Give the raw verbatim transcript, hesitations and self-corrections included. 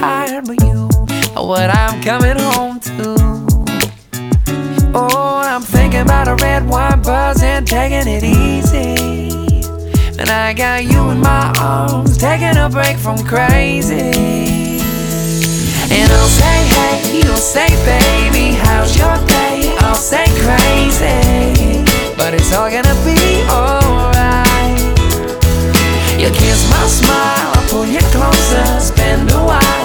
tired, but you are what I'm coming home to. Oh, I'm thinking about a red wine buzz and taking it easy. And I got you in my arms, taking a break from crazy. And I'll say, hey, you'll say, baby, how's your day? I'll say crazy, but it's all gonna be alright. You kiss my smile, I'll pull you closer, spend a while.